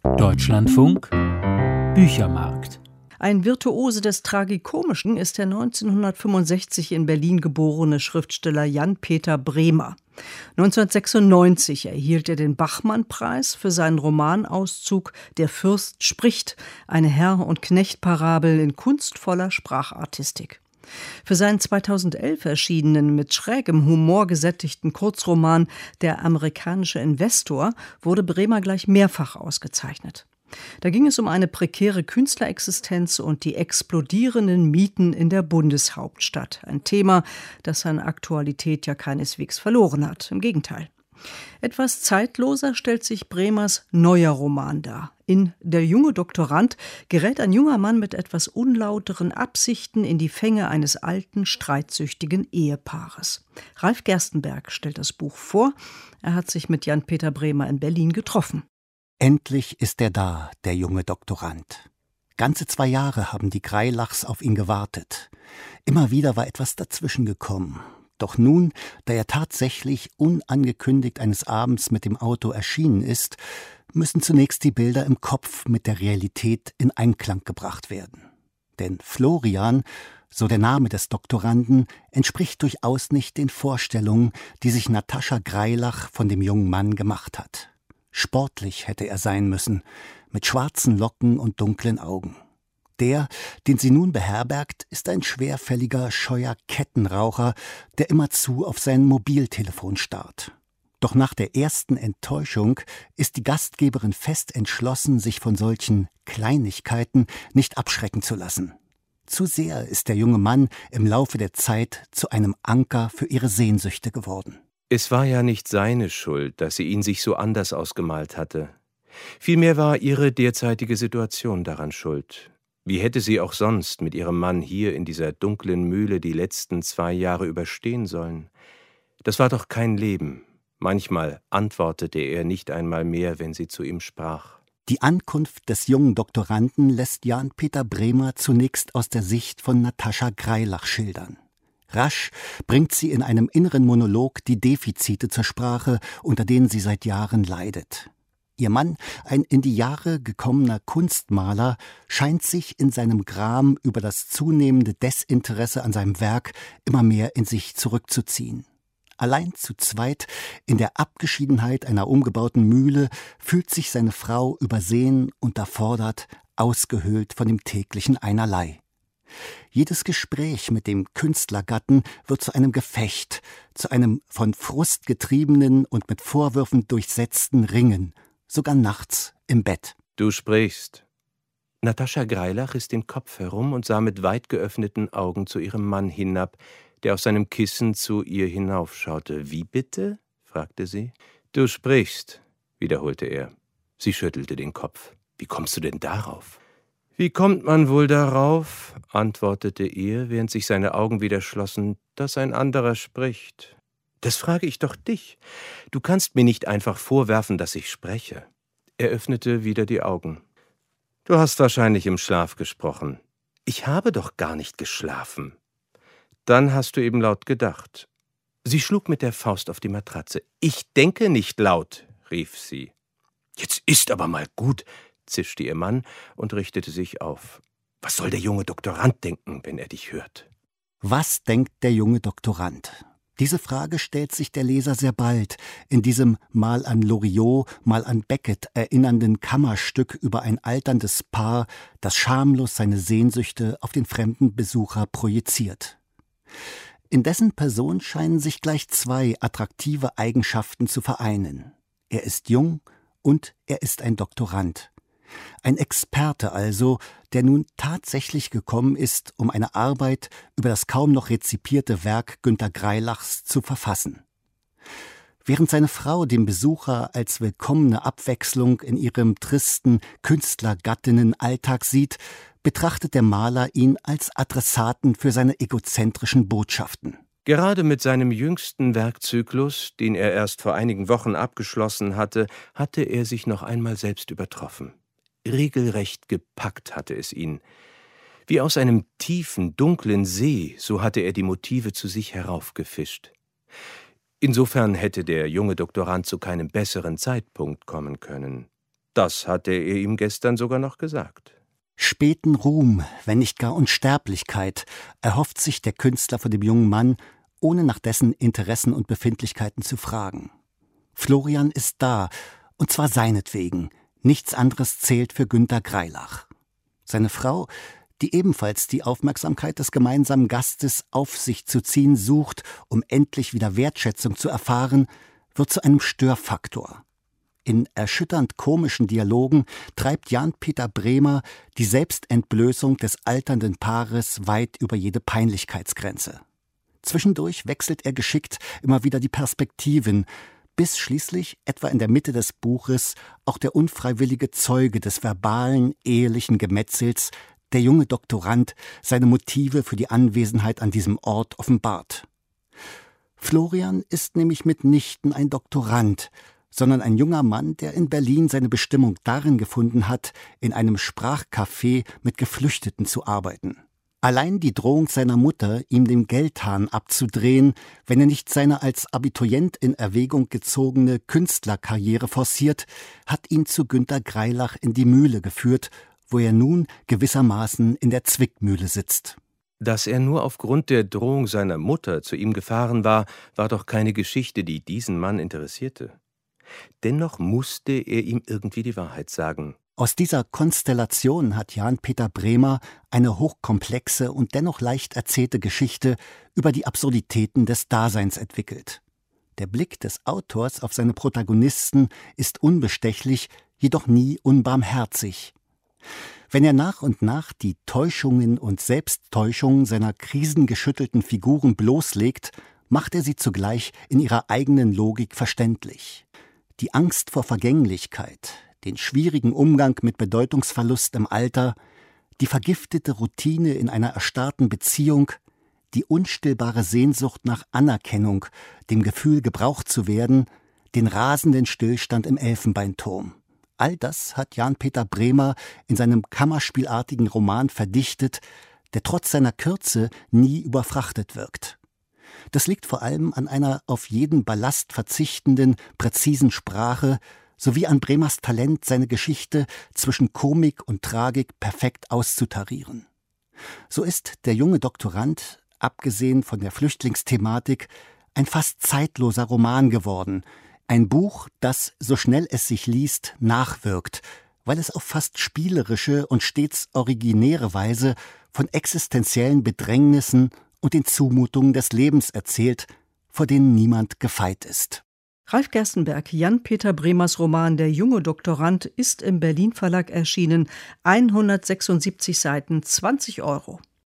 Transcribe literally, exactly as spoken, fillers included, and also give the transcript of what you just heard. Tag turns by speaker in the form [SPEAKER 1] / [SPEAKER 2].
[SPEAKER 1] Deutschlandfunk Büchermarkt.
[SPEAKER 2] Ein Virtuose des Tragikomischen ist der neunzehnhundertfünfundsechzig in Berlin geborene Schriftsteller Jan-Peter Bremer. neunzehnhundertsechsundneunzig erhielt er den Bachmann-Preis für seinen Romanauszug »Der Fürst spricht«, eine Herr- und Knecht-Parabel in kunstvoller Sprachartistik. Für seinen zweitausendelf erschienenen, mit schrägem Humor gesättigten Kurzroman »Der amerikanische Investor« wurde Bremer gleich mehrfach ausgezeichnet. Da ging es um eine prekäre Künstlerexistenz und die explodierenden Mieten in der Bundeshauptstadt. Ein Thema, das seine Aktualität ja keineswegs verloren hat. Im Gegenteil. Etwas zeitloser stellt sich Bremers neuer Roman dar. In »Der junge Doktorand« gerät ein junger Mann mit etwas unlauteren Absichten in die Fänge eines alten, streitsüchtigen Ehepaares. Ralf Gerstenberg stellt das Buch vor. Er hat sich mit Jan-Peter Bremer in Berlin getroffen.
[SPEAKER 3] Endlich ist er da, der junge Doktorand. Ganze zwei Jahre haben die Greilachs auf ihn gewartet. Immer wieder war etwas dazwischen gekommen. Doch nun, da er tatsächlich unangekündigt eines Abends mit dem Auto erschienen ist, müssen zunächst die Bilder im Kopf mit der Realität in Einklang gebracht werden. Denn Florian, so der Name des Doktoranden, entspricht durchaus nicht den Vorstellungen, die sich Natascha Greilach von dem jungen Mann gemacht hat. Sportlich hätte er sein müssen, mit schwarzen Locken und dunklen Augen. Der, den sie nun beherbergt, ist ein schwerfälliger, scheuer Kettenraucher, der immerzu auf sein Mobiltelefon starrt. Doch nach der ersten Enttäuschung ist die Gastgeberin fest entschlossen, sich von solchen Kleinigkeiten nicht abschrecken zu lassen. Zu sehr ist der junge Mann im Laufe der Zeit zu einem Anker für ihre Sehnsüchte geworden.
[SPEAKER 4] Es war ja nicht seine Schuld, dass sie ihn sich so anders ausgemalt hatte. Vielmehr war ihre derzeitige Situation daran schuld. Wie hätte sie auch sonst mit ihrem Mann hier in dieser dunklen Mühle die letzten zwei Jahre überstehen sollen? Das war doch kein Leben. Manchmal antwortete er nicht einmal mehr, wenn sie zu ihm sprach.
[SPEAKER 3] Die Ankunft des jungen Doktoranden lässt Jan-Peter Bremer zunächst aus der Sicht von Natascha Greilach schildern. Rasch bringt sie in einem inneren Monolog die Defizite zur Sprache, unter denen sie seit Jahren leidet. Ihr Mann, ein in die Jahre gekommener Kunstmaler, scheint sich in seinem Gram über das zunehmende Desinteresse an seinem Werk immer mehr in sich zurückzuziehen. Allein zu zweit, in der Abgeschiedenheit einer umgebauten Mühle, fühlt sich seine Frau übersehen, unterfordert, ausgehöhlt von dem täglichen Einerlei. Jedes Gespräch mit dem Künstlergatten wird zu einem Gefecht, zu einem von Frust getriebenen und mit Vorwürfen durchsetzten Ringen, sogar nachts im Bett.
[SPEAKER 4] »Du sprichst.« Natascha Greilach riss den Kopf herum und sah mit weit geöffneten Augen zu ihrem Mann hinab, der auf seinem Kissen zu ihr hinaufschaute. »Wie bitte?« fragte sie. »Du sprichst«, wiederholte er. Sie schüttelte den Kopf. »Wie kommst du denn darauf?« »Wie kommt man wohl darauf«, antwortete er, während sich seine Augen wieder schlossen, »dass ein anderer spricht?« »Das frage ich doch dich. Du kannst mir nicht einfach vorwerfen, dass ich spreche.« Er öffnete wieder die Augen. »Du hast wahrscheinlich im Schlaf gesprochen.« »Ich habe doch gar nicht geschlafen.« »Dann hast du eben laut gedacht.« Sie schlug mit der Faust auf die Matratze. »Ich denke nicht laut«, rief sie. »Jetzt ist aber mal gut«, zischte ihr Mann und richtete sich auf. »Was soll der junge Doktorand denken, wenn er dich hört?«
[SPEAKER 3] Was denkt der junge Doktorand? Diese Frage stellt sich der Leser sehr bald in diesem mal an Loriot, mal an Beckett erinnernden Kammerstück über ein alterndes Paar, das schamlos seine Sehnsüchte auf den fremden Besucher projiziert. In dessen Person scheinen sich gleich zwei attraktive Eigenschaften zu vereinen. Er ist jung und er ist ein Doktorand. Ein Experte also, der nun tatsächlich gekommen ist, um eine Arbeit über das kaum noch rezipierte Werk Günter Greilachs zu verfassen. Während seine Frau den Besucher als willkommene Abwechslung in ihrem tristen Künstlergattinnen-Alltag sieht, betrachtet der Maler ihn als Adressaten für seine egozentrischen Botschaften.
[SPEAKER 4] Gerade mit seinem jüngsten Werkzyklus, den er erst vor einigen Wochen abgeschlossen hatte, hatte er sich noch einmal selbst übertroffen. Regelrecht gepackt hatte es ihn. Wie aus einem tiefen, dunklen See, so hatte er die Motive zu sich heraufgefischt. Insofern hätte der junge Doktorand zu keinem besseren Zeitpunkt kommen können. Das hatte er ihm gestern sogar noch gesagt.
[SPEAKER 3] Späten Ruhm, wenn nicht gar Unsterblichkeit, erhofft sich der Künstler von dem jungen Mann, ohne nach dessen Interessen und Befindlichkeiten zu fragen. Florian ist da, und zwar seinetwegen. Nichts anderes zählt für Günter Greilach. Seine Frau, die ebenfalls die Aufmerksamkeit des gemeinsamen Gastes auf sich zu ziehen sucht, um endlich wieder Wertschätzung zu erfahren, wird zu einem Störfaktor. In erschütternd komischen Dialogen treibt Jan-Peter Bremer die Selbstentblößung des alternden Paares weit über jede Peinlichkeitsgrenze. Zwischendurch wechselt er geschickt immer wieder die Perspektiven, bis schließlich, etwa in der Mitte des Buches, auch der unfreiwillige Zeuge des verbalen, ehelichen Gemetzels, der junge Doktorand, seine Motive für die Anwesenheit an diesem Ort offenbart. Florian ist nämlich mitnichten ein Doktorand, sondern ein junger Mann, der in Berlin seine Bestimmung darin gefunden hat, in einem Sprachcafé mit Geflüchteten zu arbeiten. Allein die Drohung seiner Mutter, ihm den Geldhahn abzudrehen, wenn er nicht seine als Abiturient in Erwägung gezogene Künstlerkarriere forciert, hat ihn zu Günter Greilach in die Mühle geführt, wo er nun gewissermaßen in der Zwickmühle sitzt.
[SPEAKER 4] Dass er nur aufgrund der Drohung seiner Mutter zu ihm gefahren war, war doch keine Geschichte, die diesen Mann interessierte. Dennoch musste er ihm irgendwie die Wahrheit sagen.
[SPEAKER 3] Aus dieser Konstellation hat Jan-Peter Bremer eine hochkomplexe und dennoch leicht erzählte Geschichte über die Absurditäten des Daseins entwickelt. Der Blick des Autors auf seine Protagonisten ist unbestechlich, jedoch nie unbarmherzig. Wenn er nach und nach die Täuschungen und Selbsttäuschungen seiner krisengeschüttelten Figuren bloßlegt, macht er sie zugleich in ihrer eigenen Logik verständlich. Die Angst vor Vergänglichkeit, den schwierigen Umgang mit Bedeutungsverlust im Alter, die vergiftete Routine in einer erstarrten Beziehung, die unstillbare Sehnsucht nach Anerkennung, dem Gefühl, gebraucht zu werden, den rasenden Stillstand im Elfenbeinturm. All das hat Jan-Peter Bremer in seinem kammerspielartigen Roman verdichtet, der trotz seiner Kürze nie überfrachtet wirkt. Das liegt vor allem an einer auf jeden Ballast verzichtenden, präzisen Sprache sowie an Bremers Talent, seine Geschichte zwischen Komik und Tragik perfekt auszutarieren. So ist der junge Doktorand, abgesehen von der Flüchtlingsthematik, ein fast zeitloser Roman geworden. Ein Buch, das, so schnell es sich liest, nachwirkt, weil es auf fast spielerische und stets originäre Weise von existenziellen Bedrängnissen und den Zumutungen des Lebens erzählt, vor denen niemand gefeit ist.
[SPEAKER 2] Ralf Gerstenberg, Jan-Peter Bremers Roman Der junge Doktorand ist im Berlin Verlag erschienen. hundertsechsundsiebzig Seiten, zwanzig Euro.